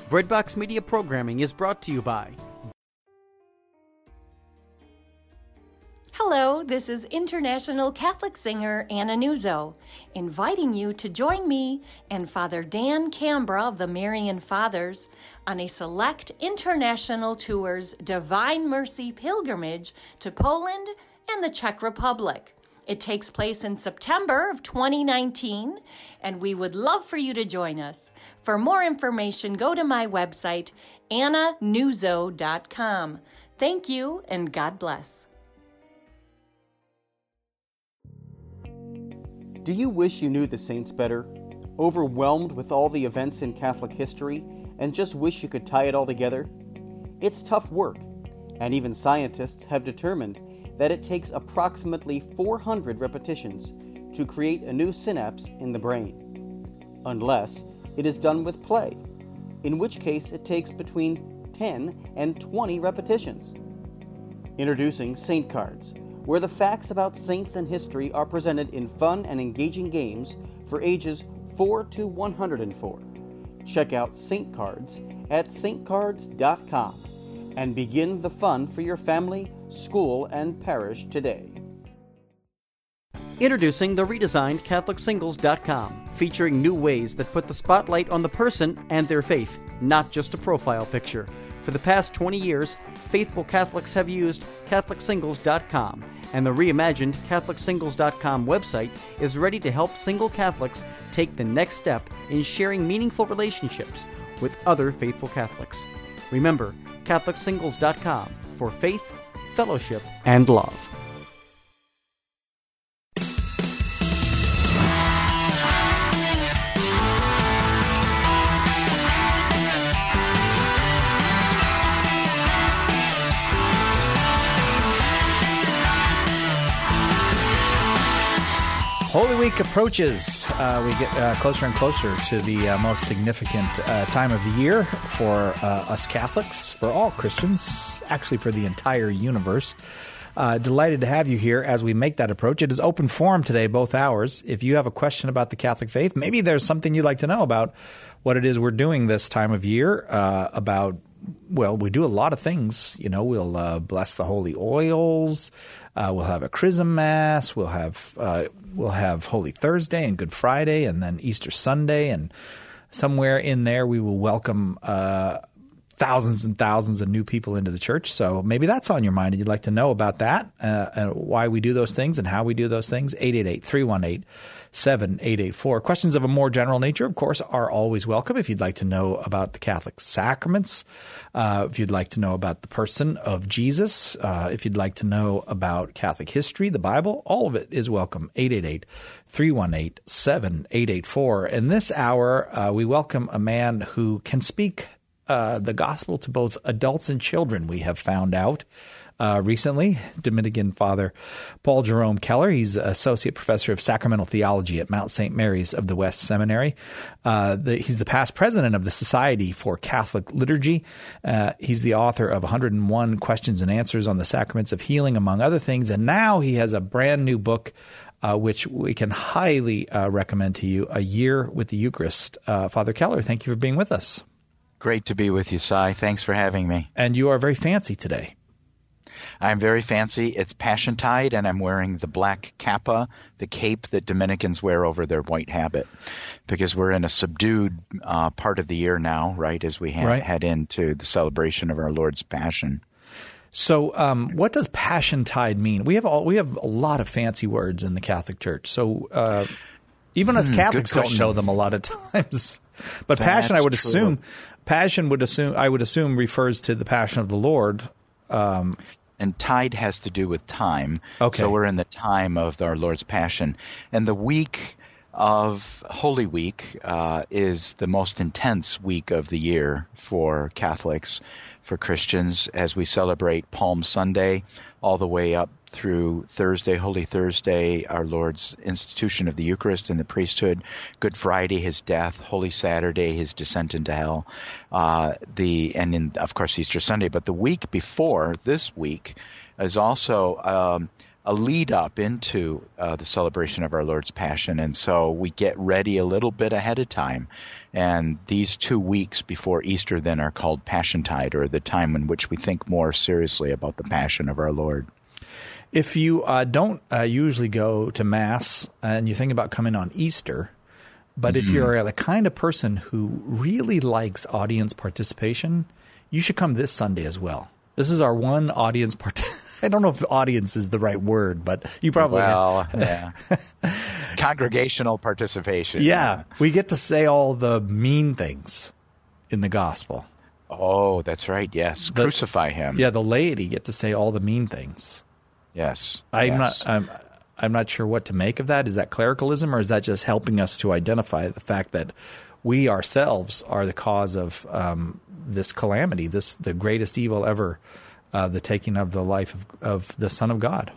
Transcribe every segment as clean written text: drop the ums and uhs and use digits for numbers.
Breadbox Media programming is brought to you by... Hello, this is international Catholic singer Anna Nuzzo, inviting you to join me and Father Dan Cambra of the Marian Fathers on a select international tour's Divine Mercy pilgrimage to Poland and the Czech Republic. It takes place in September of 2019, and we would love for you to join us. For more information, go to my website, annanuzzo.com. Thank you, and God bless. Do you wish you knew the saints better? Overwhelmed with all the events in Catholic history and just wish you could tie it all together? It's tough work, and even scientists have determined that it takes approximately 400 repetitions to create a new synapse in the brain, unless it is done with play, in which case it takes between 10 and 20 repetitions. Introducing Saint Cards, where the facts about saints and history are presented in fun and engaging games for ages 4 to 104. Check out Saint Cards at saintcards.com and begin the fun for your family, school, and parish today. Introducing the redesigned CatholicSingles.com, featuring new ways that put the spotlight on the person and their faith, not just a profile picture. For the past 20 years, faithful Catholics have used CatholicSingles.com, and the reimagined CatholicSingles.com website is ready to help single Catholics take the next step in sharing meaningful relationships with other faithful Catholics. Remember, CatholicSingles.com for faith, fellowship, and love. Holy Week approaches. We get closer and closer to the most significant time of the year for us Catholics, for all Christians, actually for the entire universe. Delighted to have you here as we make that approach. It is open forum today, both hours. If you have a question about the Catholic faith, maybe there's something you'd like to know about what it is we're doing this time of year, we do a lot of things. You know, we'll bless the holy oils. We'll have a Chrism Mass. We'll have Holy Thursday and Good Friday, and then Easter Sunday. And somewhere in there, we will welcome thousands and thousands of new people into the church. So maybe that's on your mind, and you'd like to know about that, and why we do those things and how we do those things. 888-318-7884. Questions of a more general nature, of course, are always welcome. If you'd like to know about the Catholic sacraments, if you'd like to know about the person of Jesus, if you'd like to know about Catholic history, the Bible, all of it is welcome. 888-318-7884. In this hour, we welcome a man who can speak the gospel to both adults and children, we have found out recently. Dominican Father Paul Jerome Keller. He's Associate Professor of Sacramental Theology at Mount St. Mary's of the West Seminary. He's the past president of the Society for Catholic Liturgy. He's the author of 101 Questions and Answers on the Sacraments of Healing, among other things. And now he has a brand new book which we can highly recommend to you, A Year with the Eucharist. Father Keller, thank you for being with us. Great to be with you, Cy. Thanks for having me. And you are very fancy today. I'm very fancy. It's Passiontide, and I'm wearing the black kappa, the cape that Dominicans wear over their white habit, because we're in a subdued part of the year now, right, as we head into the celebration of our Lord's Passion. So what does Passiontide mean? We have a lot of fancy words in the Catholic Church. So even us Catholics don't know them a lot of times. But Passion, I would assume refers to the Passion of the Lord. And tide has to do with time. Okay. So we're in the time of our Lord's Passion. And the week of Holy Week is the most intense week of the year for Catholics, for Christians, as we celebrate Palm Sunday all the way up through Thursday, Holy Thursday, our Lord's institution of the Eucharist and the priesthood, Good Friday, his death, Holy Saturday, his descent into hell, of course, Easter Sunday. But the week before this week is also a lead up into the celebration of our Lord's Passion, and so we get ready a little bit ahead of time. And these 2 weeks before Easter then are called Passiontide, or the time in which we think more seriously about the Passion of our Lord. If you don't usually go to Mass and you think about coming on Easter, but if you're the kind of person who really likes audience participation, you should come this Sunday as well. This is our one audience I don't know if audience is the right word, but you probably yeah. Congregational participation. Yeah, we get to say all the mean things in the gospel. Oh, that's right. Yes, crucify him. Yeah, the laity get to say all the mean things. Yes. I'm not sure what to make of that. Is that clericalism, or is that just helping us to identify the fact that we ourselves are the cause of this calamity, the greatest evil ever, the taking of the life of the Son of God?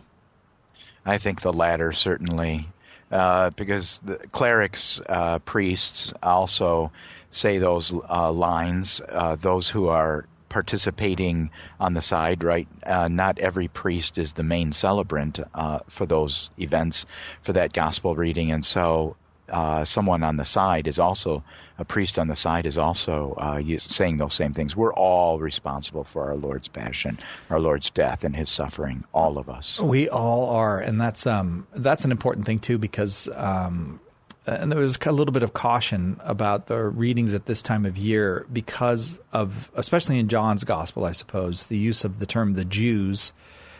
I think the latter, certainly, because the clerics, priests also say those lines, those who are participating on the side, right? Not every priest is the main celebrant for those events, for that gospel reading, and so someone on the side is also, a priest on the side is also saying those same things. We're all responsible for our Lord's Passion, our Lord's death and his suffering, all of us. We all are, and that's an important thing too, because and there was a little bit of caution about the readings at this time of year because of, especially in John's gospel, I suppose, the use of the term the Jews,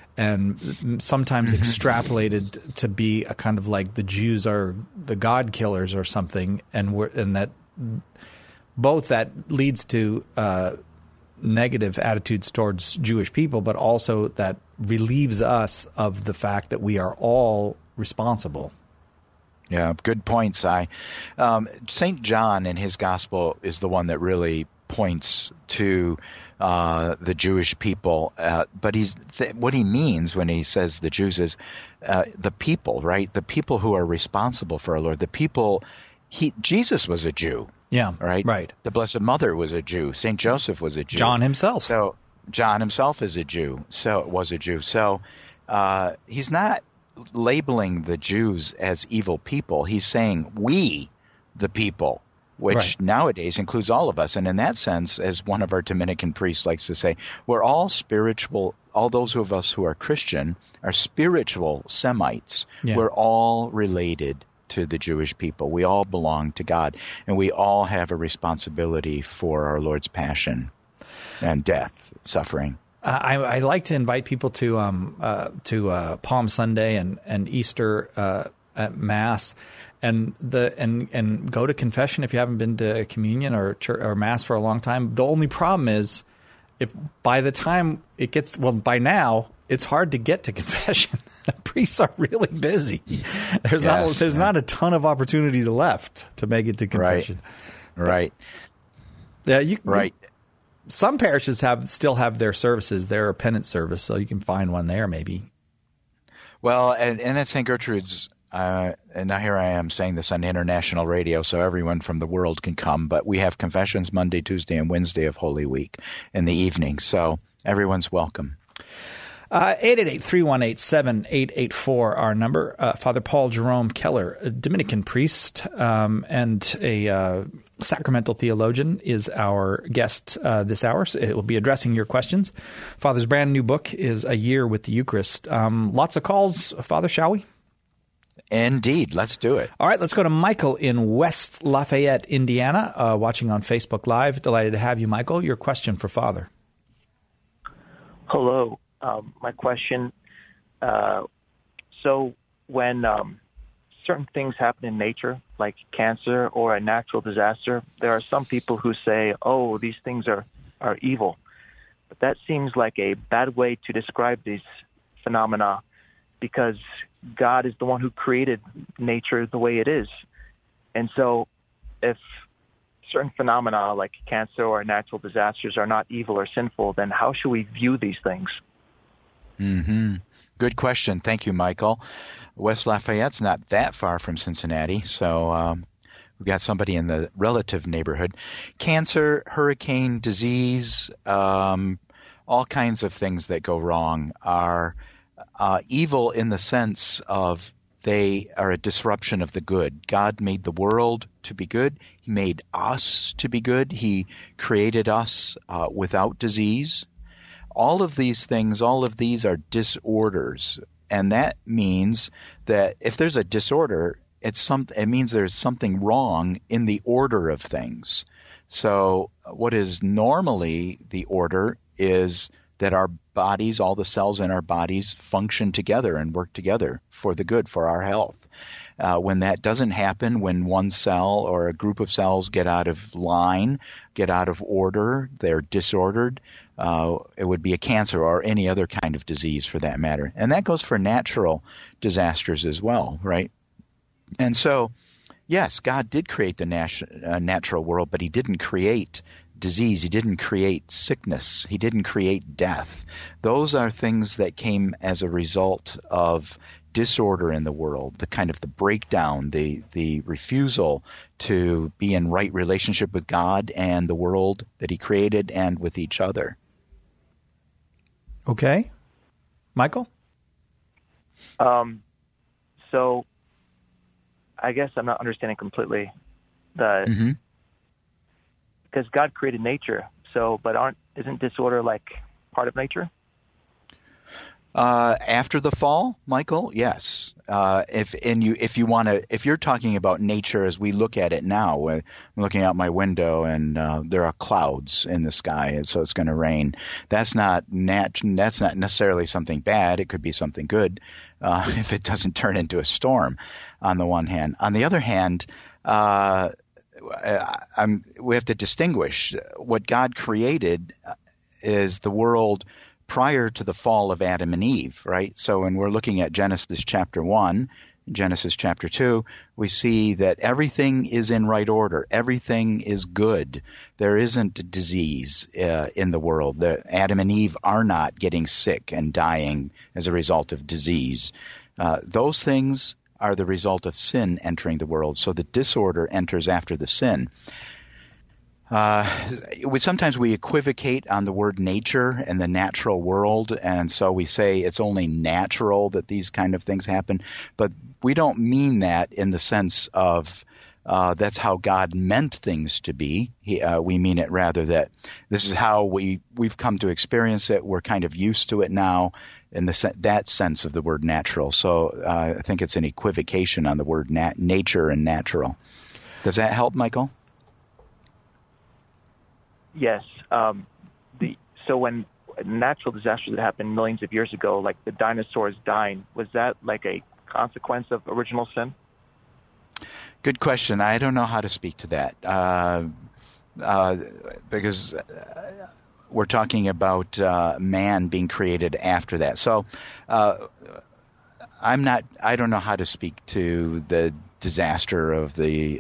and sometimes extrapolated to be a kind of like the Jews are the God killers or something, and that both that leads to negative attitudes towards Jewish people, but also that relieves us of the fact that we are all responsible. Yeah, good points. St. John in his gospel is the one that really points to the Jewish people, but what he means when he says the Jews is the people, right? The people who are responsible for our Lord. The people. Jesus was a Jew. Yeah, right. The Blessed Mother was a Jew. St. Joseph was a Jew. John himself. So John himself is a Jew. So was a Jew. So he's not labeling the Jews as evil people. He's saying we, the people, which nowadays includes all of us. And in that sense, as one of our Dominican priests likes to say, we're all spiritual. All those of us who are Christian are spiritual Semites. Yeah. We're all related to the Jewish people. We all belong to God, and we all have a responsibility for our Lord's passion and death, suffering. I like to invite people to Palm Sunday and Easter at Mass, and go to confession if you haven't been to communion or church or Mass for a long time. The only problem is, if by the time it gets by now it's hard to get to confession. Priests are really busy. There's not a ton of opportunities left to make it to confession. Right. Right. Some parishes still have their services. They're a penance service, so you can find one there maybe. Well, and at St. Gertrude's, and now here I am saying this on international radio, so everyone from the world can come, but we have confessions Monday, Tuesday, and Wednesday of Holy Week in the evening, so everyone's welcome. 888-318-7884, our number. Father Paul Jerome Keller, a Dominican priest and a sacramental theologian, is our guest this hour. So it will be addressing your questions. Father's brand new book is A Year with the Eucharist. Lots of calls, Father, shall we? Indeed. Let's do it. All right. Let's go to Michael in West Lafayette, Indiana, watching on Facebook Live. Delighted to have you, Michael. Your question for Father. Hello. My question, so when certain things happen in nature, like cancer or a natural disaster, there are some people who say, oh, these things are evil. But that seems like a bad way to describe these phenomena, because God is the one who created nature the way it is. And so if certain phenomena like cancer or natural disasters are not evil or sinful, then how should we view these things? Mm-hmm. Good question. Thank you, Michael. West Lafayette's not that far from Cincinnati, so we've got somebody in the relative neighborhood. Cancer, hurricane, disease, all kinds of things that go wrong are evil in the sense of they are a disruption of the good. God made the world to be good. He made us to be good. He created us without disease. All of these things, all of these are disorders. And that means that if there's a disorder, it means there's something wrong in the order of things. So what is normally the order is that our bodies, all the cells in our bodies, function together and work together for the good, for our health. When that doesn't happen, when one cell or a group of cells get out of line, get out of order, they're disordered, it would be a cancer or any other kind of disease for that matter. And that goes for natural disasters as well, right? And so, yes, God did create the natural world, but he didn't create disease. He didn't create sickness. He didn't create death. Those are things that came as a result of disorder in the world, the kind of the breakdown, the refusal to be in right relationship with God and the world that he created and with each other. Okay. Michael? So I guess I'm not understanding completely because God created nature. So, but isn't disorder like part of nature? After the fall, Michael, yes. If you're talking about nature as we look at it now, I'm looking out my window and there are clouds in the sky, and so it's going to rain. That's not necessarily something bad. It could be something good if it doesn't turn into a storm. On the one hand, on the other hand, we have to distinguish what God created is the world prior to the fall of Adam and Eve, right? So when we're looking at Genesis chapter 1, Genesis chapter 2, we see that everything is in right order. Everything is good. There isn't a disease in the world. Adam and Eve are not getting sick and dying as a result of disease. Those things are the result of sin entering the world. So the disorder enters after the sin. Sometimes we equivocate on the word nature and the natural world, and so we say it's only natural that these kind of things happen. But we don't mean that in the sense of that's how God meant things to be. We mean it rather that this is how we've come to experience it. We're kind of used to it now in that sense of the word natural. So I think it's an equivocation on the word nature and natural. Does that help, Michael? Yes. So when natural disasters that happened millions of years ago, like the dinosaurs dying, was that like a consequence of original sin? Good question. I don't know how to speak to that because we're talking about man being created after that. So I don't know how to speak to the disaster of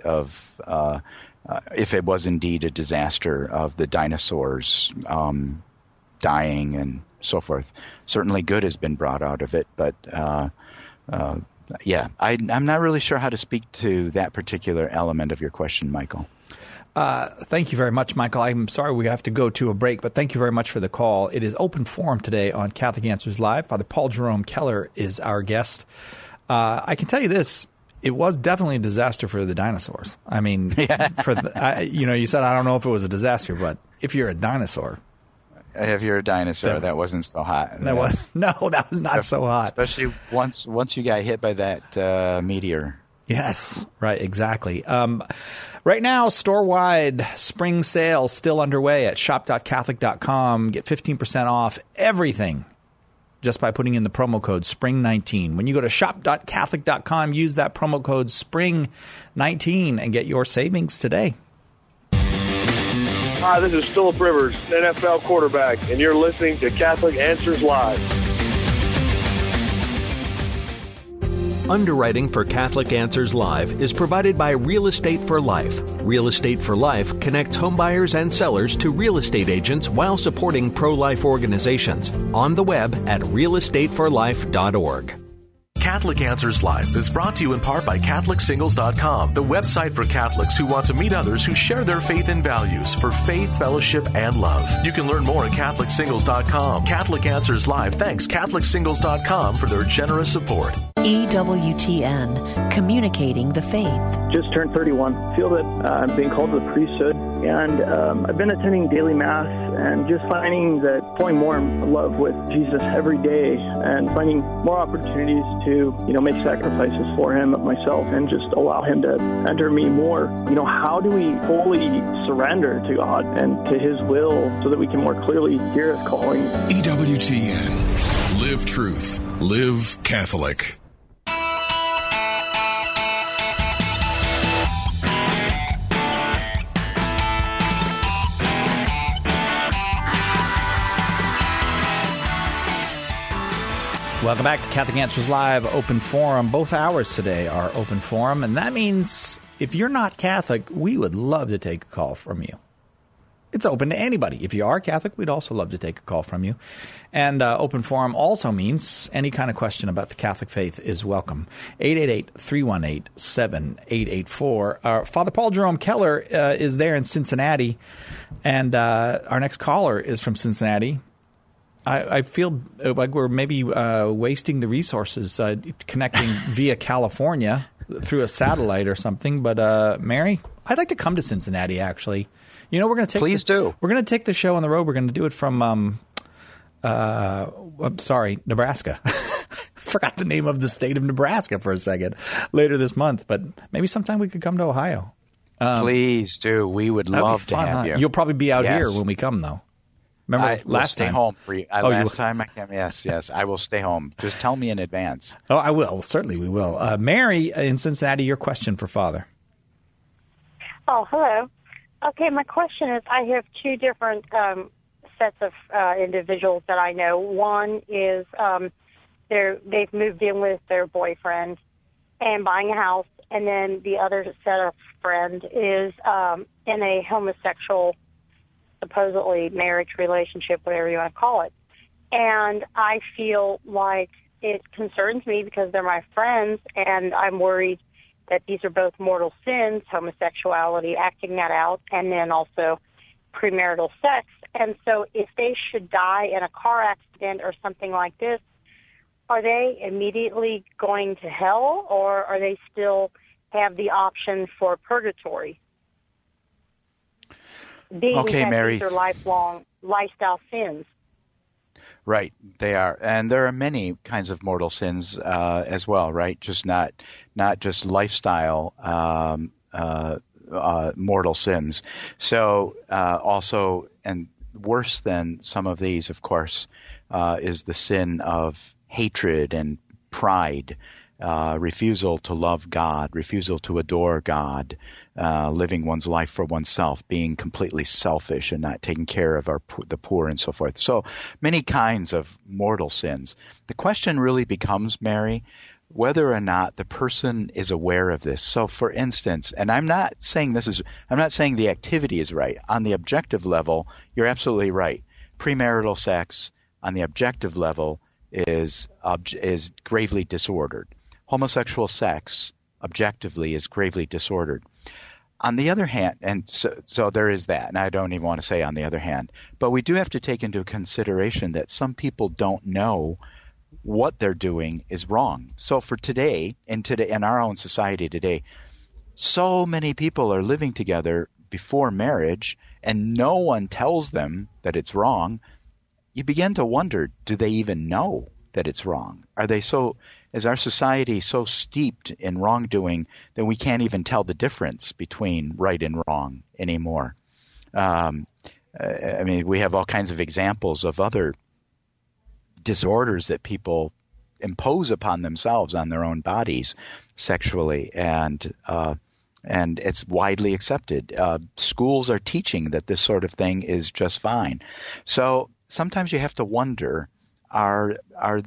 if it was indeed a disaster of the dinosaurs dying and so forth. Certainly good has been brought out of it, but I'm not really sure how to speak to that particular element of your question, Michael. Thank you very much, Michael. I'm sorry we have to go to a break, but thank you very much for the call. It is open forum today on Catholic Answers Live. Father Paul Jerome Keller is our guest. I can tell you this. It was definitely a disaster for the dinosaurs. I mean, you said I don't know if it was a disaster, but if you're a dinosaur. If you're a dinosaur, that wasn't so hot. That was not so hot. Especially once you got hit by that meteor. Yes, right, exactly. Right now, store-wide spring sale still underway at shop.catholic.com. Get 15% off everything just by putting in the promo code SPRING19. When you go to shop.catholic.com, use that promo code SPRING19 and get your savings today. Hi, this is Phillip Rivers, NFL quarterback, and you're listening to Catholic Answers Live. Underwriting for Catholic Answers Live is provided by Real Estate for Life. Real Estate for Life connects homebuyers and sellers to real estate agents while supporting pro-life organizations. On the web at realestateforlife.org. Catholic Answers Live is brought to you in part by CatholicSingles.com, the website for Catholics who want to meet others who share their faith and values for faith, fellowship, and love. You can learn more at CatholicSingles.com. Catholic Answers Live thanks CatholicSingles.com for their generous support. EWTN, communicating the faith. Just turned 31. Feel that I'm being called to the priesthood, and I've been attending daily Mass and just finding that falling more in love with Jesus every day and finding more opportunities to, make sacrifices for Him, myself, and just allow Him to enter me more. How do we fully surrender to God and to His will so that we can more clearly hear His calling? EWTN. Live truth. Live Catholic. Welcome back to Catholic Answers Live, Open Forum. Both hours today are Open Forum, and that means if you're not Catholic, we would love to take a call from you. It's open to anybody. If you are Catholic, we'd also love to take a call from you. And Open Forum also means any kind of question about the Catholic faith is welcome. 888-318-7884. Father Paul Jerome Keller is there in Cincinnati, and our next caller is from Cincinnati. I feel like we're maybe wasting the resources connecting via California through a satellite or something. But Mary, I'd like to come to Cincinnati, actually. We're going to take. Please do. We're going to take the show on the road. We're going to do it from, Nebraska. I forgot the name of the state of Nebraska for a second later this month. But maybe sometime we could come to Ohio. Please do. We would love to have you. You'll probably be out here when we come, though. Remember last time? Stay home for you. Last time I came, yes, I will stay home. Just tell me in advance. Oh, I will. Well, certainly we will. Mary in Cincinnati, your question for Father. Oh, hello. Okay, my question is, I have two different sets of individuals that I know. One is they've moved in with their boyfriend and buying a house, and then the other set of friend is in a homosexual, supposedly marriage relationship, whatever you want to call it. And I feel like it concerns me because they're my friends, and I'm worried that these are both mortal sins, homosexuality, acting that out, and then also premarital sex. And so if they should die in a car accident or something like this, are they immediately going to hell, or are they still have the option for purgatory? Being that Mary. These are lifelong lifestyle sins. Right, they are, and there are many kinds of mortal sins as well. Right, just not just lifestyle mortal sins. So also, and worse than some of these, of course, is the sin of hatred and pride. Refusal to love God, refusal to adore God, living one's life for oneself, being completely selfish and not taking care of the poor and so forth. So many kinds of mortal sins. The question really becomes, Mary, whether or not the person is aware of this. So for instance, and I'm not saying the activity is right. On the objective level, you're absolutely right. Premarital sex on the objective level is gravely disordered. Homosexual sex, objectively, is gravely disordered. On the other hand, and so there is that, and I don't even want to say on the other hand, but we do have to take into consideration that some people don't know what they're doing is wrong. So for today, in our own society today, so many people are living together before marriage, and no one tells them that it's wrong. You begin to wonder, do they even know that it's wrong? Is our society so steeped in wrongdoing that we can't even tell the difference between right and wrong anymore? We have all kinds of examples of other disorders that people impose upon themselves, on their own bodies, sexually, and it's widely accepted. Schools are teaching that this sort of thing is just fine. So sometimes you have to wonder: are our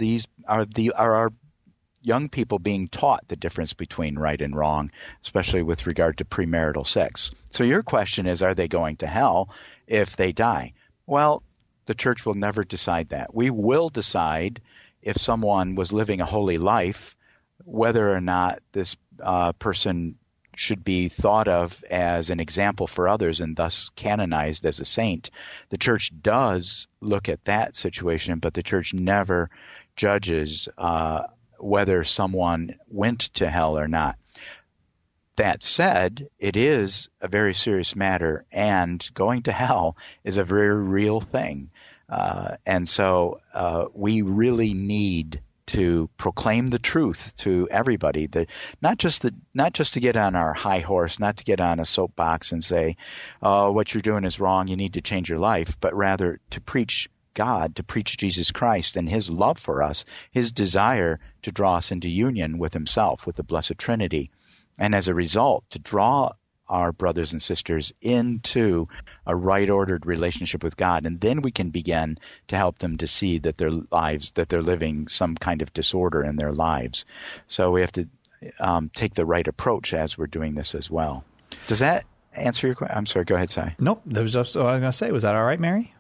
young people being taught the difference between right and wrong, especially with regard to premarital sex? So your question is, are they going to hell if they die? Well, the church will never decide that. We will decide if someone was living a holy life whether or not this person should be thought of as an example for others and thus canonized as a saint. The church does look at that situation, but the church never judges whether someone went to hell or not. That said, it is a very serious matter, and going to hell is a very real thing. And so we really need to proclaim the truth to everybody, that not just to get on our high horse, not to get on a soapbox and say, oh, what you're doing is wrong, you need to change your life, but rather to preach God, to preach Jesus Christ and his love for us, his desire to draw us into union with himself, with the Blessed Trinity. And as a result, to draw our brothers and sisters into a right-ordered relationship with God, and then we can begin to help them to see that their lives, that they're living some kind of disorder in their lives. So we have to take the right approach as we're doing this as well. Does that answer your question? I'm sorry, go ahead, Sai. Nope, that was just what I was going to say. Was that all right, Mary?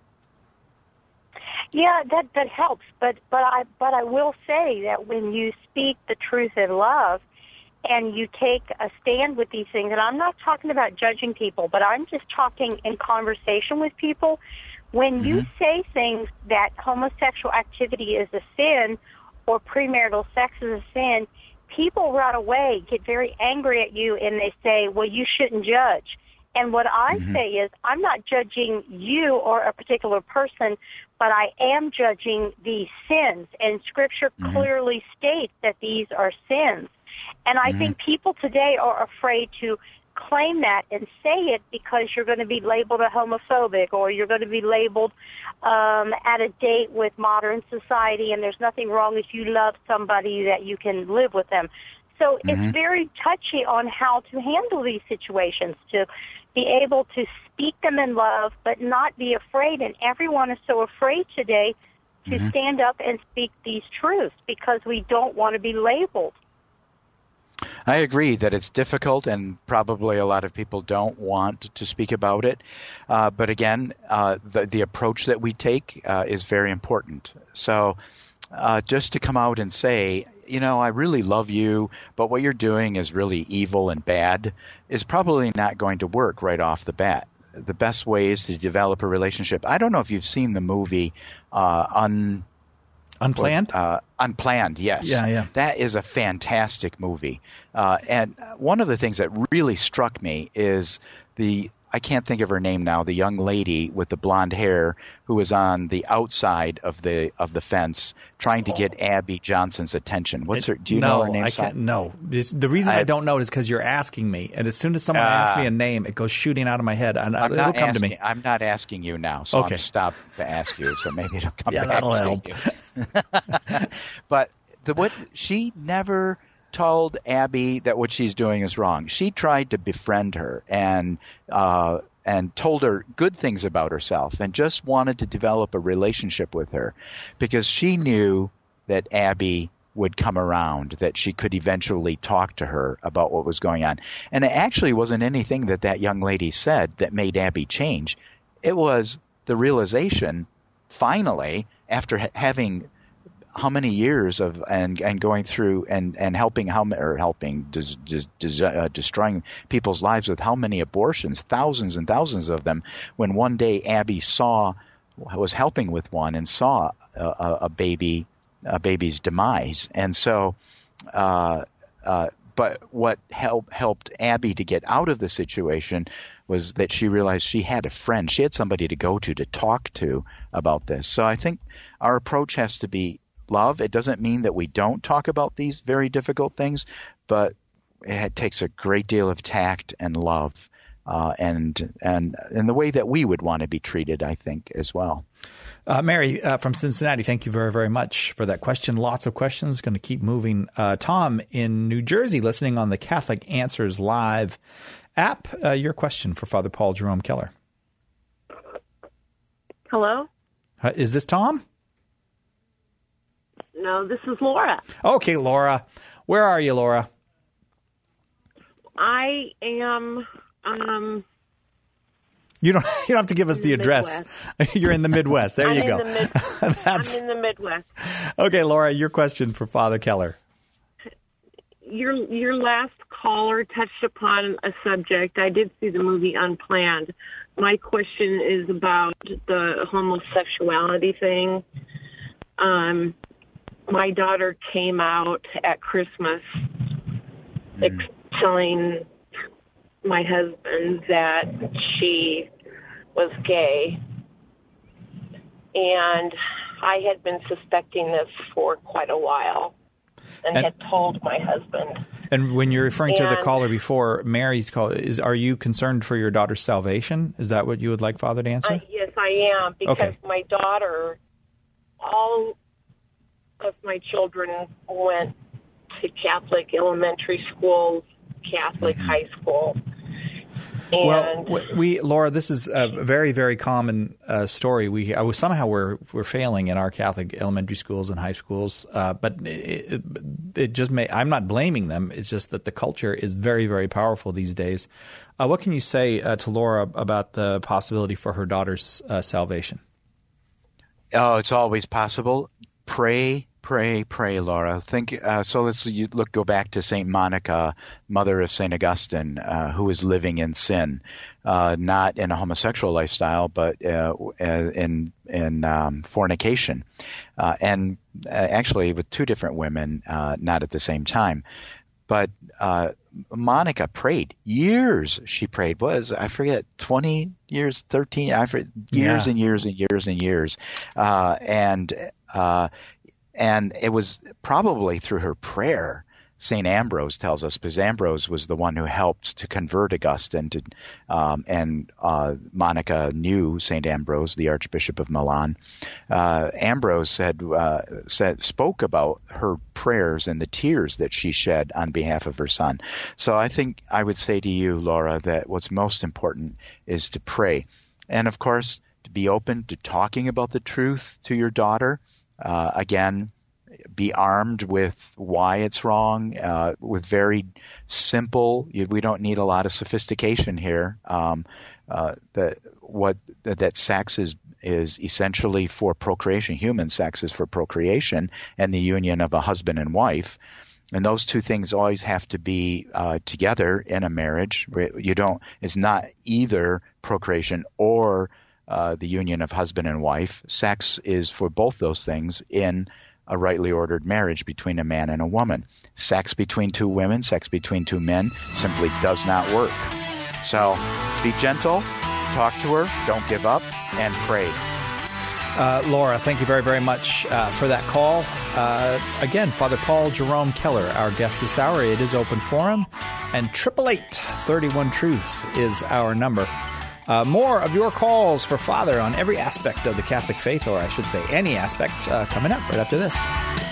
Yeah, that helps. But I will say that when you speak the truth in love, and you take a stand with these things, and I'm not talking about judging people, but I'm just talking in conversation with people. When you say things that homosexual activity is a sin or premarital sex is a sin, people right away get very angry at you, and they say, well, you shouldn't judge. And what I say is, I'm not judging you or a particular person, but I am judging these sins. And Scripture clearly states that these are sins. And I think people today are afraid to claim that and say it because you're going to be labeled a homophobic, or you're going to be labeled at a date with modern society, and there's nothing wrong if you love somebody that you can live with them. So it's very touchy on how to handle these situations, to be able to speak them in love but not be afraid. And everyone is so afraid today to stand up and speak these truths because we don't want to be labeled. I agree that it's difficult, and probably a lot of people don't want to speak about it. But again, the approach that we take is very important. So just to come out and say, I really love you, but what you're doing is really evil and bad, is probably not going to work right off the bat. The best way is to develop a relationship. I don't know if you've seen the movie Unplanned? Unplanned, yes. Yeah. That is a fantastic movie. And one of the things that really struck me is I can't think of her name now, the young lady with the blonde hair who was on the outside of the fence trying to get Abby Johnson's attention. What's her? Do you know her name? I can't. No, the reason I don't know is because you're asking me, and as soon as someone asks me a name, it goes shooting out of my head, and it'll come to me. I'm not asking you now, so okay. I'm stopped to ask you. So maybe it'll come back that'll to help. you. But she never told Abby that what she's doing is wrong. She tried to befriend her and told her good things about herself and just wanted to develop a relationship with her because she knew that Abby would come around, that she could eventually talk to her about what was going on. And it actually wasn't anything that young lady said that made Abby change. It was the realization, finally, after having how many years of and going through and destroying people's lives with how many abortions, thousands and thousands of them, when one day Abby was helping with one and saw a baby's demise. And so but what helped Abby to get out of the situation was that she realized she had a friend. She had somebody to go to talk to about this. So I think our approach has to be love. It doesn't mean that we don't talk about these very difficult things, but it takes a great deal of tact and love, and the way that we would want to be treated, I think, as well. Mary from Cincinnati, thank you very, very much for that question. Lots of questions. Going to keep moving. Tom in New Jersey, listening on the Catholic Answers Live app. Your question for Father Paul Jerome Keller. Hello? Is this Tom? No, this is Laura. Okay, Laura. Where are you, Laura? I am. You don't have to give us the address. You're in the Midwest. There you go. I'm in the Midwest. Okay, Laura, your question for Father Keller. your last caller touched upon a subject. I did see the movie Unplanned. My question is about the homosexuality thing. My daughter came out at Christmas telling my husband that she was gay. And I had been suspecting this for quite a while and had told my husband. And when you're referring to the caller before, Mary's call, are you concerned for your daughter's salvation? Is that what you would like Father to answer? Yes, I am, because my daughter, all of my children went to Catholic elementary schools, Catholic high school. And Laura, this is a very, very common story. Somehow we're failing in our Catholic elementary schools and high schools, but it just I'm not blaming them. It's just that the culture is very, very powerful these days. What can you say to Laura about the possibility for her daughter's salvation? Oh, it's always possible. Pray, Laura. Let's go back to Saint Monica, mother of Saint Augustine, who was living in sin, not in a homosexual lifestyle, but in fornication, and actually with two different women, not at the same time. But Monica prayed years. She prayed, I forget, 20 years, 13, years and years and years and years, and it was probably through her prayer, St. Ambrose tells us, because Ambrose was the one who helped to convert Augustine, and Monica knew St. Ambrose, the Archbishop of Milan. Ambrose spoke about her prayers and the tears that she shed on behalf of her son. So I think I would say to you, Laura, that what's most important is to pray. And, of course, to be open to talking about the truth to your daughter. Again, be armed with why it's wrong, with very simple. We don't need a lot of sophistication here. That sex is essentially for procreation. Human sex is for procreation and the union of a husband and wife. And those two things always have to be together in a marriage. It's not either procreation or the union of husband and wife. Sex is for both those things in a rightly ordered marriage between a man and a woman. Sex between two women, sex between two men simply does not work. So be gentle, talk to her, don't give up, and pray. Laura, thank you very, very much for that call. Again, Father Paul Jerome Keller, our guest this hour. It is open forum, and 888-31-TRUTH is our number. More of your calls for Father on every aspect of the Catholic faith, or I should say any aspect, coming up right after this.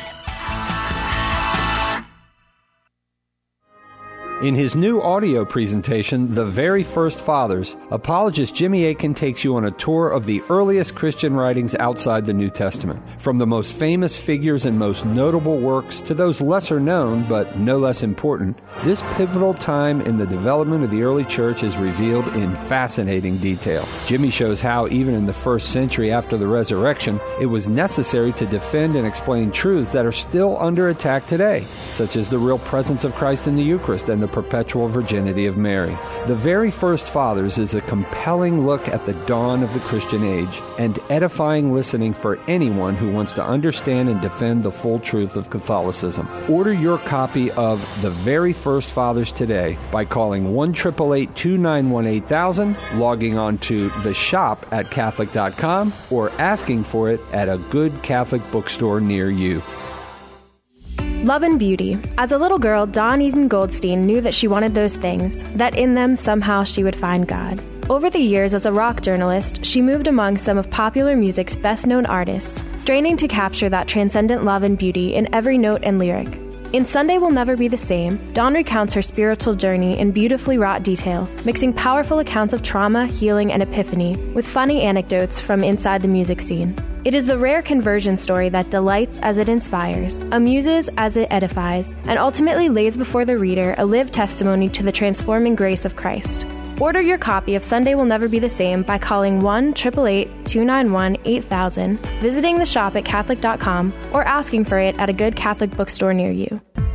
In his new audio presentation, The Very First Fathers, apologist Jimmy Akin takes you on a tour of the earliest Christian writings outside the New Testament. From the most famous figures and most notable works to those lesser known but no less important, this pivotal time in the development of the early church is revealed in fascinating detail. Jimmy shows how, even in the first century after the resurrection, it was necessary to defend and explain truths that are still under attack today, such as the real presence of Christ in the Eucharist and the perpetual virginity of Mary. The Very First Fathers is a compelling look at the dawn of the Christian age and edifying listening for anyone who wants to understand and defend the full truth of Catholicism. Order your copy of The Very First Fathers today by calling 1-888-291-8000, logging on to the shop at Catholic.com, or asking for it at a good Catholic bookstore near you. Love and beauty. As a little girl, Dawn Eden Goldstein knew that she wanted those things, that in them somehow she would find God. Over the years as a rock journalist, she moved among some of popular music's best-known artists, straining to capture that transcendent love and beauty in every note and lyric. In Sunday Will Never Be the Same, Dawn recounts her spiritual journey in beautifully wrought detail, mixing powerful accounts of trauma, healing, and epiphany with funny anecdotes from inside the music scene. It is the rare conversion story that delights as it inspires, amuses as it edifies, and ultimately lays before the reader a lived testimony to the transforming grace of Christ. Order your copy of Sunday Will Never Be the Same by calling 1-888-291-8000, visiting the shop at Catholic.com, or asking for it at a good Catholic bookstore near you.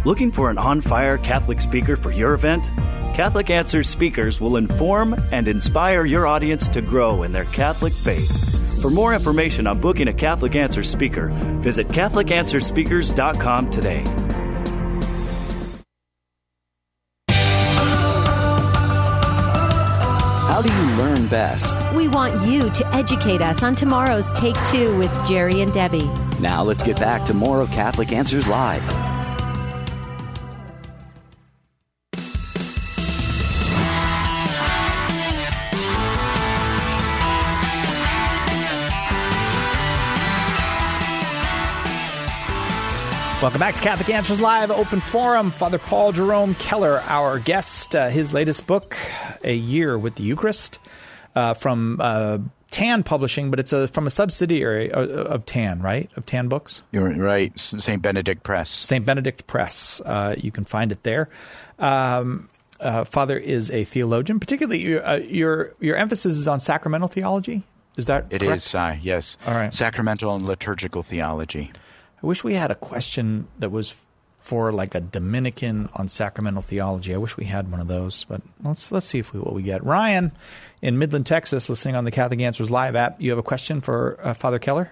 Looking for an on-fire Catholic speaker for your event? Catholic Answers speakers will inform and inspire your audience to grow in their Catholic faith. For more information on booking a Catholic Answers speaker, visit CatholicAnswersSpeakers.com today. How do you learn best? We want you to educate us on tomorrow's Take Two with Jerry and Debbie. Now let's get back to more of Catholic Answers Live. Welcome back to Catholic Answers Live, Open Forum. Father Paul Jerome Keller, our guest. His latest book, A Year with the Eucharist, from TAN Publishing, but it's from a subsidiary of TAN, right? Of TAN Books? You're right. St. Benedict Press. St. Benedict Press. You can find it there. Father is a theologian. Particularly, your emphasis is on sacramental theology? Is that correct? It is, yes. All right. Sacramental and liturgical theology. I wish we had a question that was for like a Dominican on sacramental theology. I wish we had one of those, but let's see what we get. Ryan in Midland, Texas, listening on the Catholic Answers Live app. You have a question for Father Keller?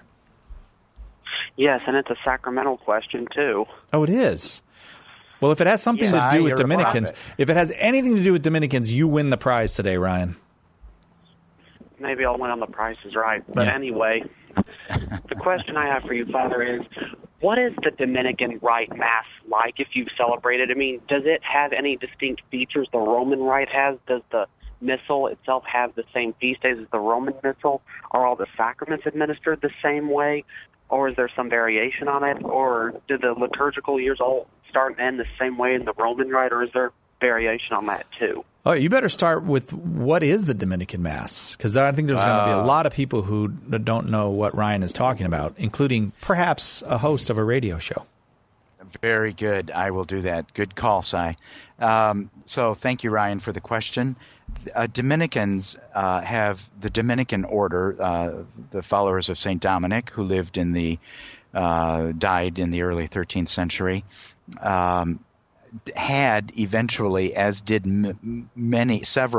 Yes, and it's a sacramental question too. Oh, it is? Well, if it has something to do with Dominicans, if it has anything to do with Dominicans, you win the prize today, Ryan. Maybe I'll win on The Price is Right. But anyway, the question I have for you, Father, is what is the Dominican Rite Mass like if you've celebrated? I mean, does it have any distinct features the Roman Rite has? Does the Missal itself have the same feast days as the Roman Missal? Are all the sacraments administered the same way? Or is there some variation on it? Or do the liturgical years all start and end the same way in the Roman Rite? Or is there variation on that too? Oh, you better start with what is the Dominican Mass, because I think there's going to be a lot of people who don't know what Ryan is talking about, including perhaps a host of a radio show. Very good. I will do that. Good call, Si. So thank you, Ryan, for the question. Dominicans have the Dominican order, the followers of St. Dominic, who lived in died in the early 13th century. Had eventually, as did many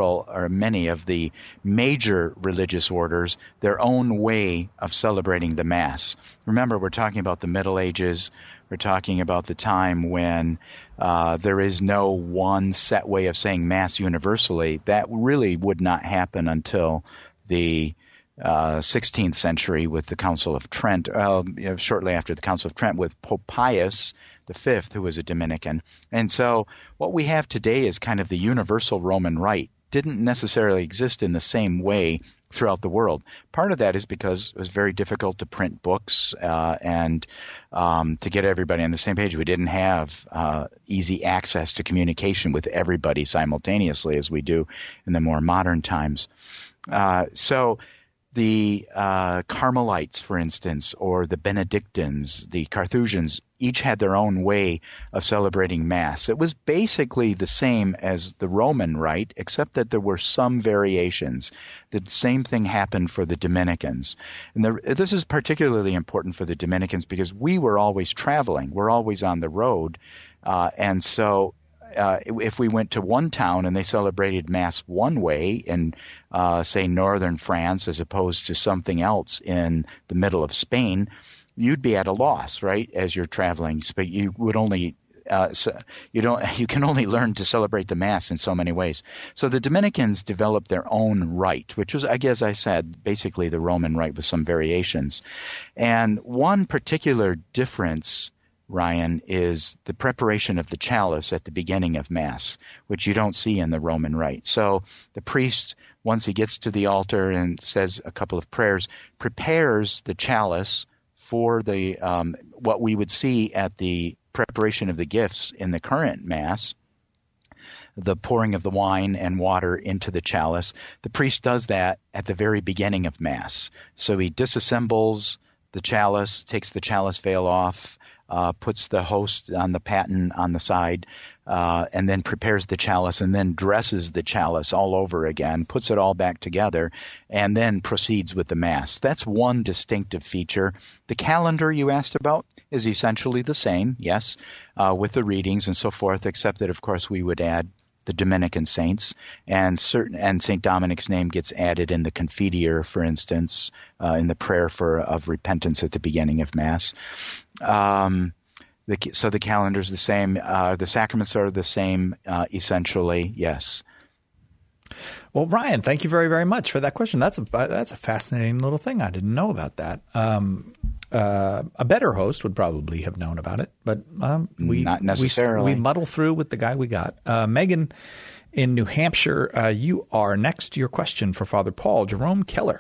of the major religious orders, their own way of celebrating the Mass. Remember, we're talking about the Middle Ages. We're talking about the time when there is no one set way of saying Mass universally. That really would not happen until the 16th century with the Council of Trent, shortly after the Council of Trent with Pope Pius V, who was a Dominican. And so what we have today is kind of the universal Roman Rite. Didn't necessarily exist in the same way throughout the world. Part of that is because it was very difficult to print books and to get everybody on the same page. We didn't have easy access to communication with everybody simultaneously as we do in the more modern times. So the Carmelites, for instance, or the Benedictines, the Carthusians, each had their own way of celebrating Mass. It was basically the same as the Roman Rite, except that there were some variations. The same thing happened for the Dominicans. And this is particularly important for the Dominicans because we were always traveling. We're always on the road. And so if we went to one town and they celebrated Mass one way in, say, northern France as opposed to something else in the middle of Spain, you'd be at a loss, right, as you're traveling. But you would only you can only learn to celebrate the Mass in so many ways. So the Dominicans developed their own rite, which was, I guess I said, basically the Roman rite with some variations. And one particular difference, Ryan, is the preparation of the chalice at the beginning of Mass, which you don't see in the Roman rite. So the priest, once he gets to the altar and says a couple of prayers, prepares the chalice for the what we would see at the preparation of the gifts in the current Mass, the pouring of the wine and water into the chalice. The priest does that at the very beginning of Mass. So he disassembles the chalice, takes the chalice veil off, puts the host on the paten on the side, and then prepares the chalice and then dresses the chalice all over again, puts it all back together, and then proceeds with the Mass. That's one distinctive feature. The calendar you asked about is essentially the same, yes, with the readings and so forth, except that, of course, we would add the Dominican saints, and St. Dominic's name gets added in the Confiteor, for instance, in the prayer of repentance at the beginning of Mass. So the calendar's the same. The sacraments are the same, essentially, yes. Well, Ryan, thank you very, very much for that question. That's a fascinating little thing. I didn't know about that. A better host would probably have known about it, but not necessarily. We muddle through with the guy we got. Megan in New Hampshire, you are next. Your question for Father Paul Jerome Keller.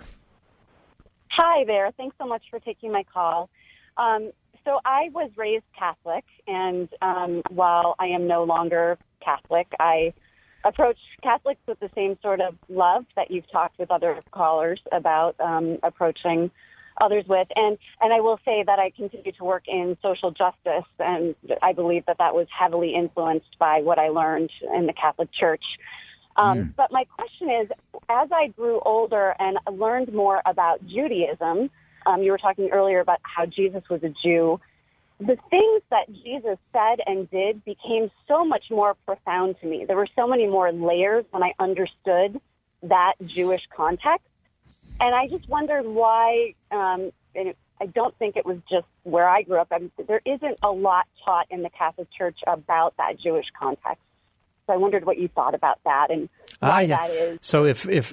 Hi there. Thanks so much for taking my call. So I was raised Catholic, and while I am no longer Catholic, I approach Catholics with the same sort of love that you've talked with other callers about approaching others with. And I will say that I continue to work in social justice, and I believe that was heavily influenced by what I learned in the Catholic Church. But my question is, as I grew older and learned more about Judaism, you were talking earlier about how Jesus was a Jew. The things that Jesus said and did became so much more profound to me. There were so many more layers when I understood that Jewish context. And I just wondered why, and I don't think it was just where I grew up. There isn't a lot taught in the Catholic Church about that Jewish context. So I wondered what you thought about that and why that is. So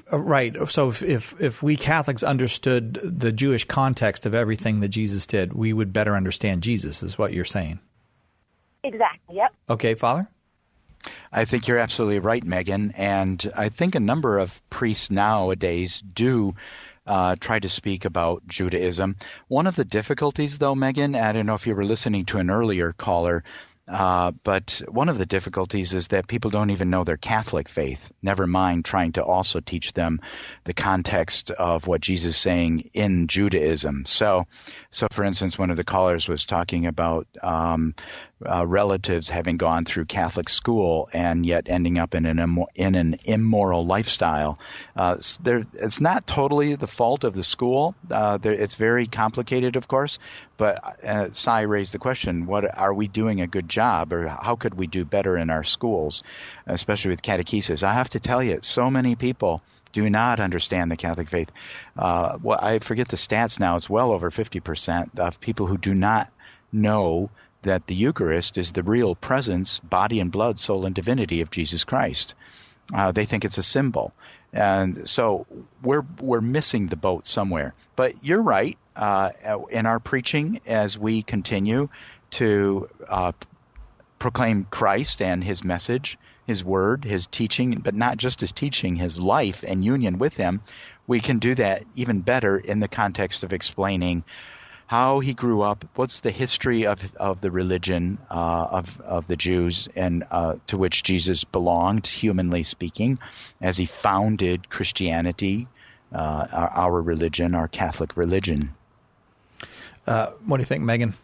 if we Catholics understood the Jewish context of everything that Jesus did, we would better understand Jesus, is what you're saying. Exactly, yep. Okay, Father? I think you're absolutely right, Megan. And I think a number of priests nowadays do try to speak about Judaism. One of the difficulties, though, Megan, I don't know if you were listening to an earlier caller, but one of the difficulties is that people don't even know their Catholic faith, never mind trying to also teach them the context of what Jesus is saying in Judaism. So for instance, one of the callers was talking about relatives having gone through Catholic school and yet ending up in an immoral lifestyle. It's not totally the fault of the school. It's very complicated, of course, but Sai raised the question, what are we doing a good job, or how could we do better in our schools, especially with catechesis? I have to tell you, so many people do not understand the Catholic faith. I forget the stats now. It's well over 50% of people who do not know that the Eucharist is the real presence, body and blood, soul and divinity of Jesus Christ. They think it's a symbol. And so we're missing the boat somewhere. But you're right. In our preaching, as we continue to proclaim Christ and his message, his word, his teaching, but not just his teaching, his life and union with him, we can do that even better in the context of explaining how he grew up, what's the history of the religion of the Jews and to which Jesus belonged, humanly speaking, as he founded Christianity, our religion, our Catholic religion. What do you think, Megan?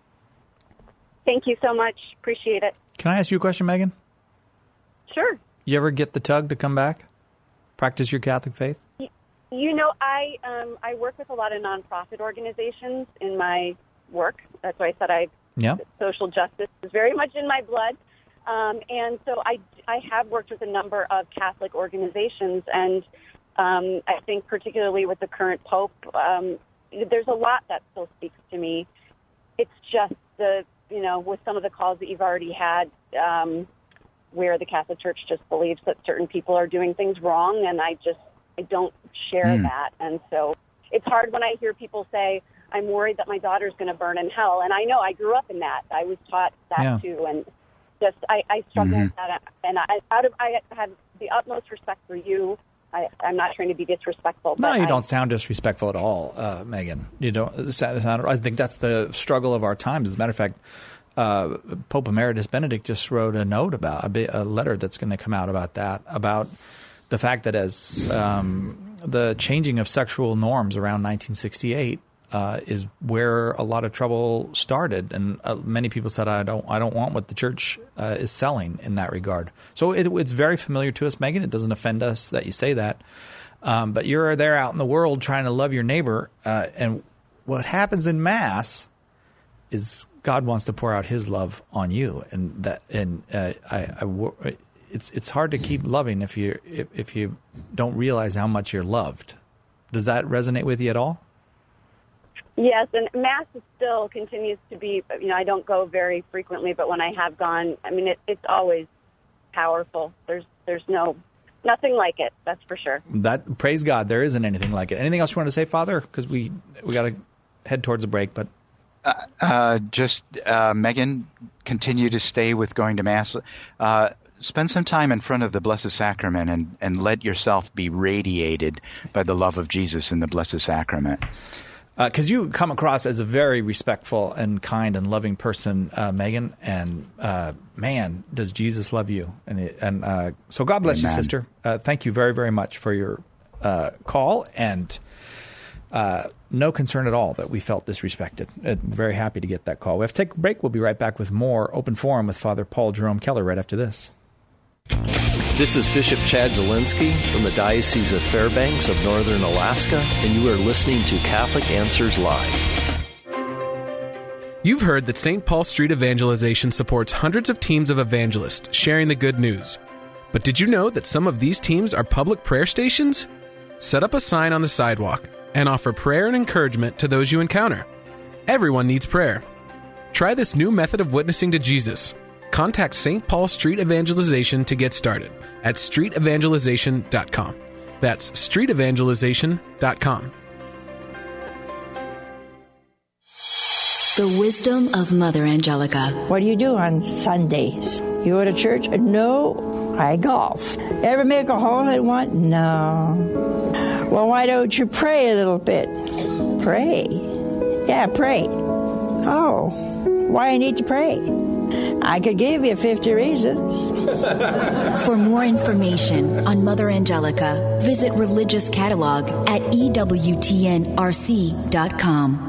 Thank you so much. Appreciate it. Can I ask you a question, Megan? Sure. You ever get the tug to come back? Practice your Catholic faith? You know, I work with a lot of nonprofit organizations in my work. That's why I said social justice is very much in my blood. And so I have worked with a number of Catholic organizations, and I think particularly with the current Pope, there's a lot that still speaks to me. It's just with some of the calls that you've already had, where the Catholic Church just believes that certain people are doing things wrong, and I don't share that. And so it's hard when I hear people say, I'm worried that my daughter's going to burn in hell. And I know I grew up in that. I was taught that too. And just, I struggle with that. And I have the utmost respect for you. I'm not trying to be disrespectful. No, you don't sound disrespectful at all, Megan. You don't sound, I think that's the struggle of our times. As a matter of fact, Pope Emeritus Benedict just wrote a note about a letter that's going to come out about that, about the fact that as the changing of sexual norms around 1968 is where a lot of trouble started, and many people said, "I don't want what the church is selling in that regard." So it's very familiar to us, Megan. It doesn't offend us that you say that, but you're there out in the world trying to love your neighbor, and what happens in Mass is God wants to pour out His love on you, it's hard to keep loving if you don't realize how much you're loved. Does that resonate with you at all? Yes, and Mass still continues to be, I don't go very frequently, but when I have gone, it's always powerful. There's nothing like it, that's for sure. That, praise God, there isn't anything like it. Anything else you want to say, Father? Because we got to head towards a break, but... Megan, continue to stay with going to Mass. Spend some time in front of the Blessed Sacrament and let yourself be radiated by the love of Jesus in the Blessed Sacrament. Because you come across as a very respectful and kind and loving person, Megan, and man, does Jesus love you. And so God bless you, sister. Thank you very, very much for your call, and no concern at all that we felt disrespected. Very happy to get that call. We have to take a break. We'll be right back with more Open Forum with Father Paul Jerome Keller right after this. This is Bishop Chad Zielinski from the Diocese of Fairbanks of Northern Alaska, and you are listening to Catholic Answers Live. You've heard that St. Paul Street Evangelization supports hundreds of teams of evangelists sharing the good news. But did you know that some of these teams are public prayer stations? Set up a sign on the sidewalk and offer prayer and encouragement to those you encounter. Everyone needs prayer. Try this new method of witnessing to Jesus. Contact St. Paul Street Evangelization to get started at streetevangelization.com. That's streetevangelization.com. The wisdom of Mother Angelica. What do you do on Sundays? You go to church? No, I golf. Ever make a hole in one? No. Well, why don't you pray a little bit? Pray. Yeah, pray. Oh, why I need to pray? I could give you 50 reasons. For more information on Mother Angelica, visit Religious Catalog at EWTNRC.com.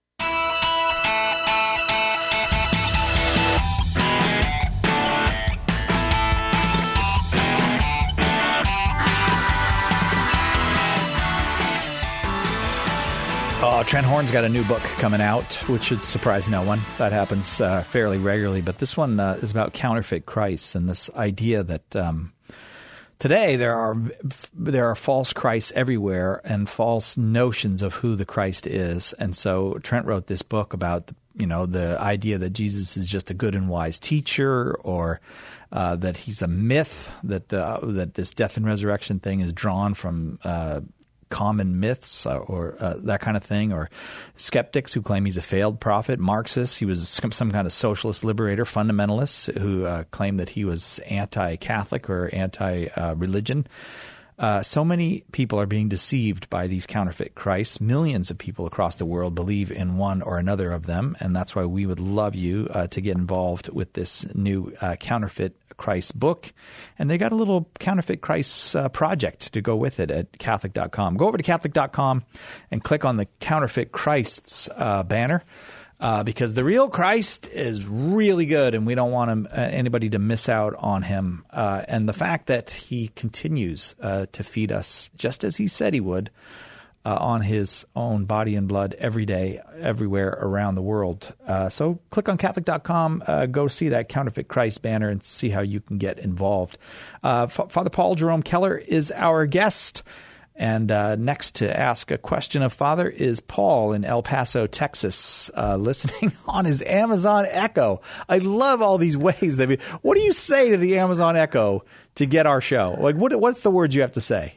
Trent Horn's got a new book coming out, which should surprise no one. That happens fairly regularly. But this one is about counterfeit Christs and this idea that today there are false Christs everywhere and false notions of who the Christ is. And so Trent wrote this book about the idea that Jesus is just a good and wise teacher, or that he's a myth, that this death and resurrection thing is drawn from common myths or that kind of thing, or skeptics who claim he's a failed prophet, Marxists. He was some kind of socialist liberator, fundamentalists who claimed that he was anti-Catholic or anti-religion. So many people are being deceived by these counterfeit Christs. Millions of people across the world believe in one or another of them, and that's why we would love you to get involved with this new counterfeit Christ book. And they got a little counterfeit Christ project to go with it at Catholic.com. Go over to Catholic.com and click on the counterfeit Christ's banner. Because the real Christ is really good, and we don't want anybody to miss out on him. And the fact that he continues to feed us, just as he said he would, on his own body and blood every day, everywhere around the world. So click on Catholic.com, go see that counterfeit Christ banner and see how you can get involved. Father Paul Jerome Keller is our guest. And next to ask a question of Father is Paul in El Paso, Texas, listening on his Amazon Echo. I love all these ways. What do you say to the Amazon Echo to get our show? Like, what's the words you have to say?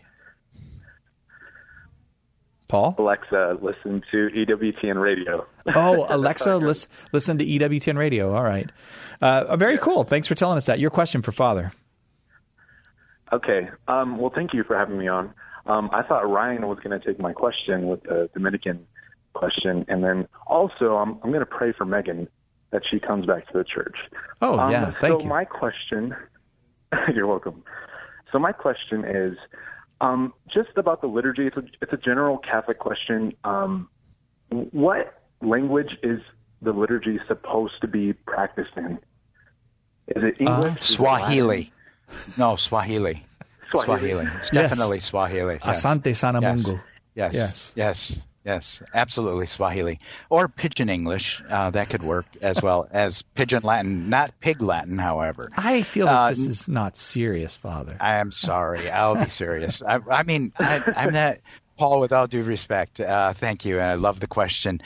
Paul? Alexa, listen to EWTN Radio. Oh, Alexa, listen to EWTN Radio. All right. Very cool. Thanks for telling us that. Your question for Father. Okay. Well, thank you for having me on. I thought Ryan was going to take my question with the Dominican question. And then also, I'm going to pray for Megan that she comes back to the church. Oh, yeah. Thank you. So my question, you're welcome. So my question is just about the liturgy. It's a general Catholic question. what language is the liturgy supposed to be practiced in? Is it English? Swahili. No, Swahili. Swahili. It's definitely Swahili. Yes. Asante Sana Mungu. Yes, absolutely Swahili. Or Pidgin English, that could work as well as Pidgin Latin, not Pig Latin, however. I feel that this is not serious, Father. I am sorry. I'll be serious. I'm not, Paul, with all due respect, thank you, and I love the question.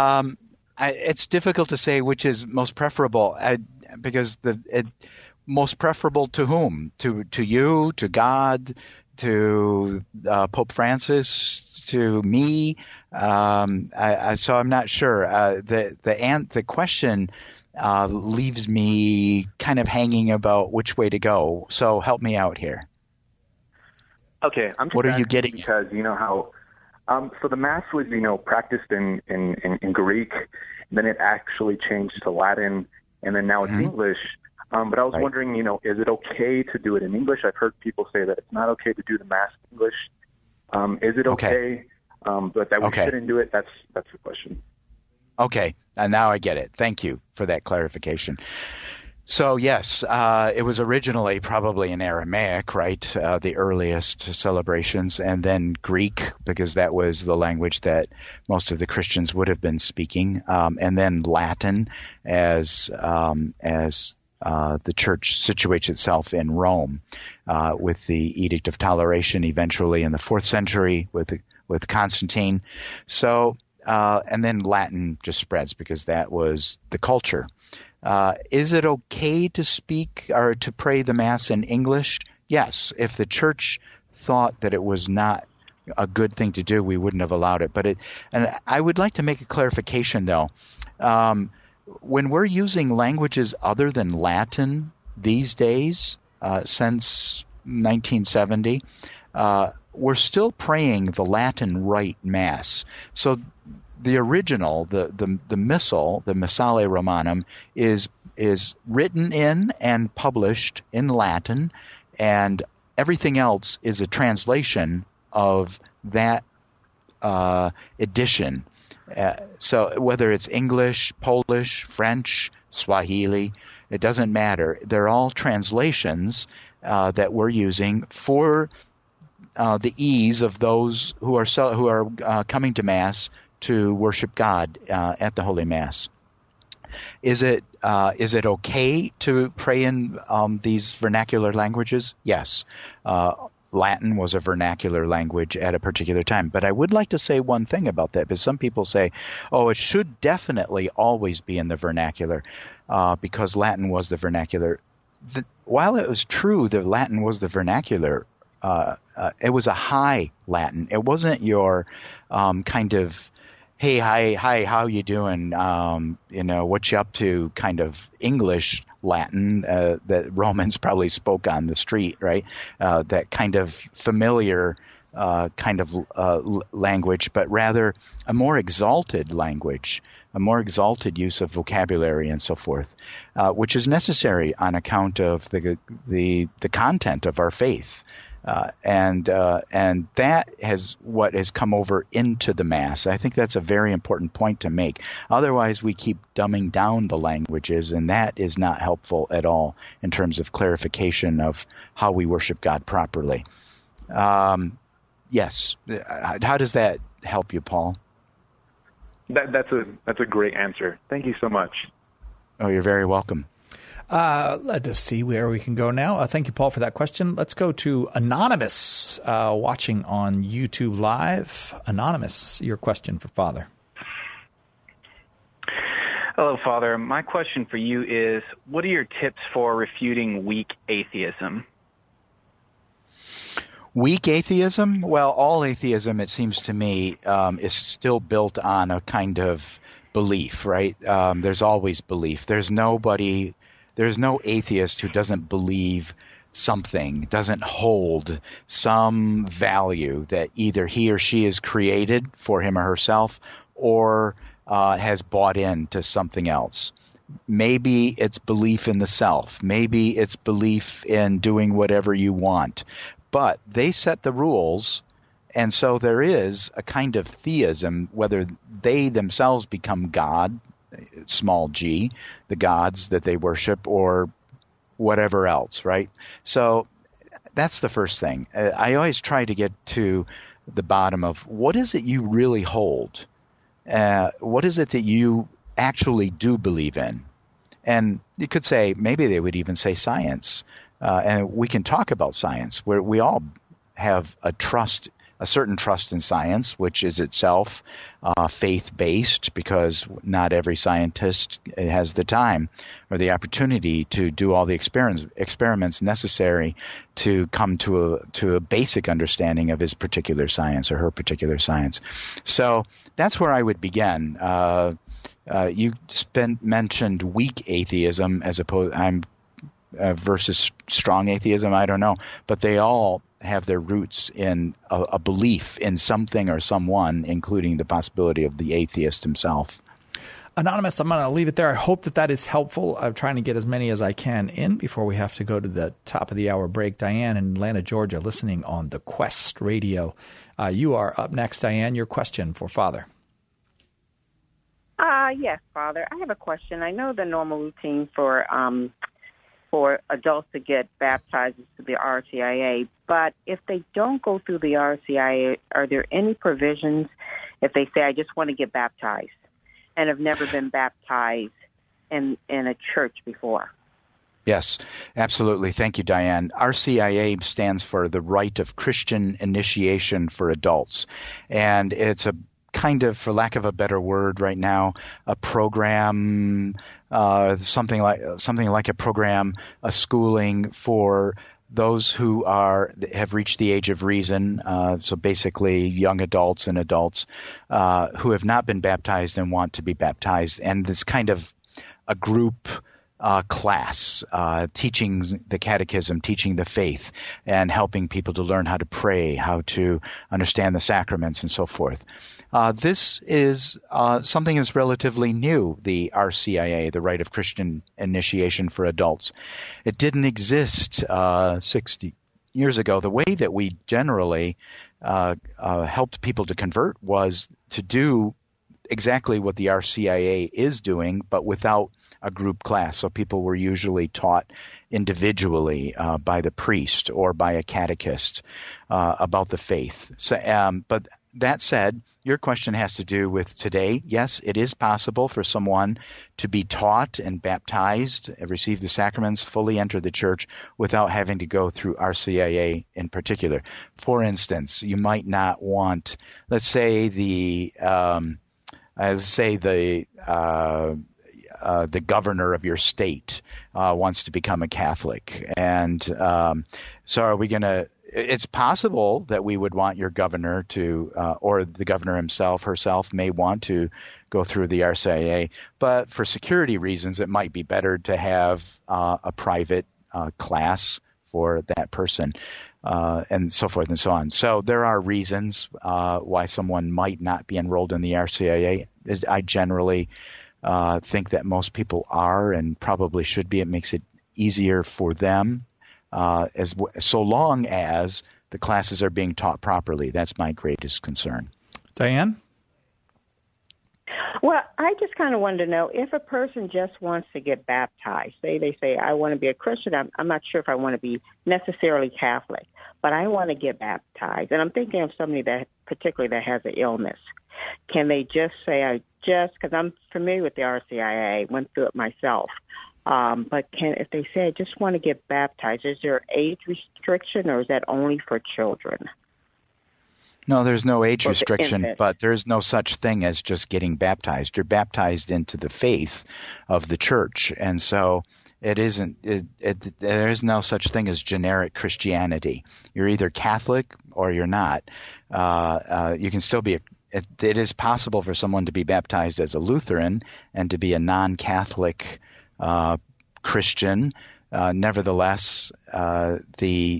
It's difficult to say which is most preferable, because most preferable to whom? To you, to God, to Pope Francis, to me. So I'm not sure. The question leaves me kind of hanging about which way to go. So help me out here. Okay, I'm just what are you getting? Because you know how, so the Mass was practiced in Greek, then it actually changed to Latin, and then now it's English. But I was wondering, is it okay to do it in English? I've heard people say that it's not okay to do the Mass in English. Is it okay? But that we shouldn't do it? That's the question. Okay, and now I get it. Thank you for that clarification. So yes, it was originally probably in Aramaic, right? The earliest celebrations, and then Greek, because that was the language that most of the Christians would have been speaking, and then Latin as the church situates itself in Rome, with the Edict of Toleration eventually in the 4th century with Constantine. So, and then Latin just spreads because that was the culture. Is it okay to speak or to pray the Mass in English? Yes. If the church thought that it was not a good thing to do, we wouldn't have allowed it. And I would like to make a clarification, though. When we're using languages other than Latin these days, since 1970, we're still praying the Latin Rite Mass. So the original, the Missal, the Missale Romanum, is written in and published in Latin, and everything else is a translation of that edition. So whether it's English, Polish, French, Swahili, it doesn't matter. They're all translations that we're using for the ease of those who are coming to Mass to worship God at the Holy Mass. Is it okay to pray in these vernacular languages? Yes. Latin was a vernacular language at a particular time. But I would like to say one thing about that, because some people say, it should definitely always be in the vernacular because Latin was the vernacular. While it was true that Latin was the vernacular, it was a high Latin. It wasn't your kind of, hey, hi, how you doing? What you up to kind of English Latin that Romans probably spoke on the street, right? That kind of familiar language, but rather a more exalted language, a more exalted use of vocabulary and so forth, which is necessary on account of the content of our faith. And that has what has come over into the Mass. I think that's a very important point to make. Otherwise, we keep dumbing down the languages, and that is not helpful at all in terms of clarification of how we worship God properly. Yes. How does that help you, Paul? That's a great answer. Thank you so much. Oh, you're very welcome. Let us see where we can go now. Thank you, Paul, for that question. Let's go to Anonymous, watching on YouTube Live. Anonymous, your question for Father. Hello, Father. My question for you is, what are your tips for refuting weak atheism? Weak atheism? Well, all atheism, it seems to me, is still built on a kind of belief, right? There's always belief. There's no atheist who doesn't believe something, doesn't hold some value that either he or she has created for him or herself or has bought into something else. Maybe it's belief in the self. Maybe it's belief in doing whatever you want. But they set the rules, And so there is a kind of theism, whether they themselves become God, small g, the gods that they worship, or whatever else, right? So that's the first thing. I always try to get to the bottom of what is it you really hold? What is it that you actually do believe in? And you could say, maybe they would even say science. And we can talk about science, where we all have a certain trust in science, which is itself faith-based, because not every scientist has the time or the opportunity to do all the experiments necessary to come to a basic understanding of his particular science or her particular science. So that's where I would begin. You mentioned weak atheism as opposed versus strong atheism. I don't know, but they all have their roots in a belief in something or someone, including the possibility of the atheist himself. Anonymous, I'm going to leave it there. I hope that is helpful. I'm trying to get as many as I can in before we have to go to the top of the hour break. Diane in Atlanta, Georgia, listening on the Quest Radio. You are up next, Diane. Your question for Father. Yes, Father. I have a question. I know the normal routine for adults to get baptized to the RCIA, but if they don't go through the RCIA, are there any provisions if they say, I just want to get baptized and have never been baptized in a church before? Yes, absolutely. Thank you, Diane. RCIA stands for the Rite of Christian Initiation for Adults, and it's a kind of, for lack of a better word right now, a program, something like a program, a schooling for those who have reached the age of reason. So basically, young adults and adults who have not been baptized and want to be baptized, and this kind of a group class, teaching the catechism, teaching the faith, and helping people to learn how to pray, how to understand the sacraments, and so forth. This is something that's relatively new, the RCIA, the Rite of Christian Initiation for Adults. It didn't exist 60 years ago. The way that we generally helped people to convert was to do exactly what the RCIA is doing, but without a group class. So people were usually taught individually by the priest or by a catechist about the faith. So, but that said, your question has to do with today. Yes, it is possible for someone to be taught and baptized, receive the sacraments, fully enter the church without having to go through RCIA in particular. For instance, you might not want, let's say the governor of your state wants to become a Catholic, and so are we going to? It's possible that we would want your governor to, or the governor himself, herself, may want to go through the RCIA, but for security reasons, it might be better to have a private class for that person, and so forth and so on. So there are reasons why someone might not be enrolled in the RCIA. I generally think that most people are and probably should be. It makes it easier for them. So long as the classes are being taught properly. That's my greatest concern. Diane? Well, I just kind of wanted to know if a person just wants to get baptized. They say, I want to be a Christian. I'm not sure if I want to be necessarily Catholic, but I want to get baptized. And I'm thinking of somebody that particularly that has an illness. Can they just say, because I'm familiar with the RCIA, went through it myself. But if they say, I just want to get baptized, is there age restriction or is that only for children? No, there's no age restriction, but there's no such thing as just getting baptized. You're baptized into the faith of the church. And so it isn't, there is no such thing as generic Christianity. You're either Catholic or you're not. You can still be it is possible for someone to be baptized as a Lutheran and to be a non-Catholic Christian. Nevertheless, you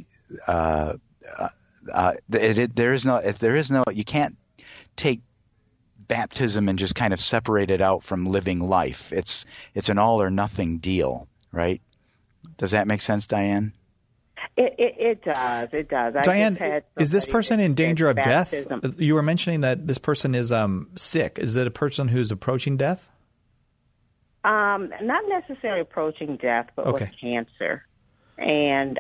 can't take baptism and just kind of separate it out from living life. It's an all or nothing deal, right? Does that make sense, Diane? It does. It does. Diane, is this person in danger of death? You were mentioning that this person is sick. Is it a person who's approaching death? Not necessarily approaching death, but with cancer, and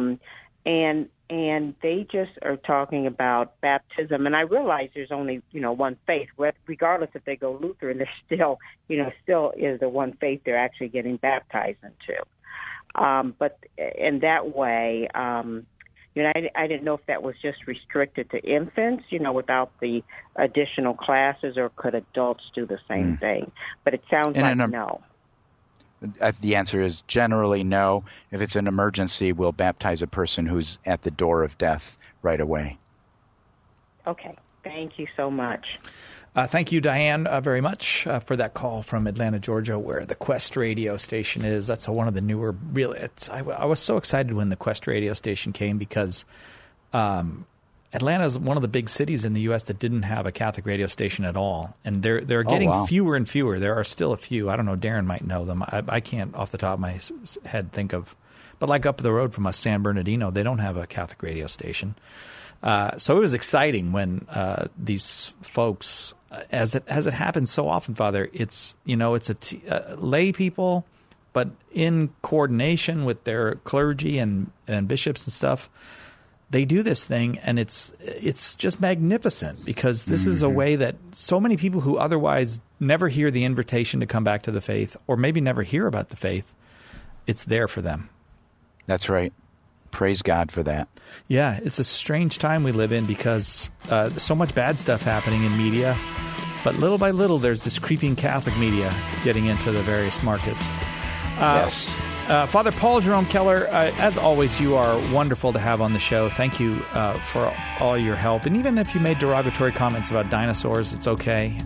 they just are talking about baptism. And I realize there's only one faith, regardless if they go Lutheran. There's still is the one faith they're actually getting baptized into. But in that way, I didn't know if that was just restricted to infants, without the additional classes, or could adults do the same thing? But it sounds like no. The answer is generally no. If it's an emergency, we'll baptize a person who's at the door of death right away. Okay. Thank you so much. Thank you, Diane, very much for that call from Atlanta, Georgia, where the Quest radio station is. That's one of the newer, I was so excited when the Quest radio station came because Atlanta is one of the big cities in the U.S. that didn't have a Catholic radio station at all. And they're getting fewer and fewer. There are still a few. I don't know. Darren might know them. I can't off the top of my head think of. But like up the road from us, San Bernardino, they don't have a Catholic radio station. So it was exciting when these folks, as it happens so often, Father, it's lay people, but in coordination with their clergy and bishops and stuff, they do this thing, and it's just magnificent because this is a way that so many people who otherwise never hear the invitation to come back to the faith, or maybe never hear about the faith, it's there for them. That's right. Praise God for that. Yeah, it's a strange time we live in because so much bad stuff happening in media, but little by little there's this creeping Catholic media getting into the various markets. Yes. Father Paul Jerome Keller, as always, you are wonderful to have on the show. Thank you for all your help. And even if you made derogatory comments about dinosaurs, it's okay.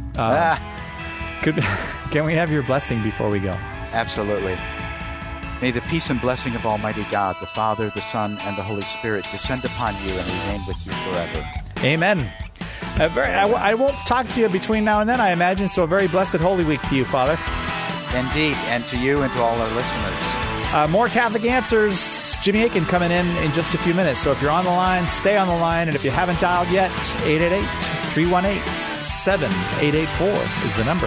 Can we have your blessing before we go? Absolutely. May the peace and blessing of Almighty God, the Father, the Son, and the Holy Spirit descend upon you and remain with you forever. Amen. I won't talk to you between now and then, I imagine, so a very blessed Holy Week to you, Father. Indeed, and to you and to all our listeners. More Catholic Answers. Jimmy Akin coming in just a few minutes. So if you're on the line, stay on the line. And if you haven't dialed yet, 888-318-7884 is the number.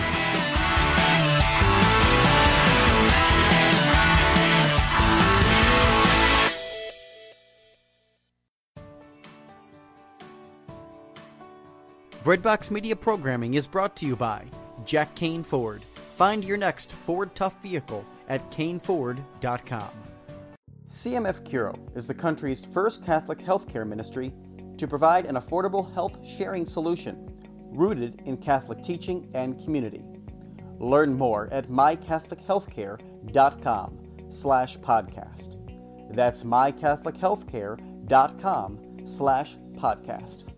Breadbox Media programming is brought to you by Jack Kane Ford. Find your next Ford Tough vehicle at caneford.com. CMF Curo is the country's first Catholic healthcare ministry to provide an affordable health sharing solution rooted in Catholic teaching and community. Learn more at mycatholichealthcare.com/podcast. That's mycatholichealthcare.com/podcast.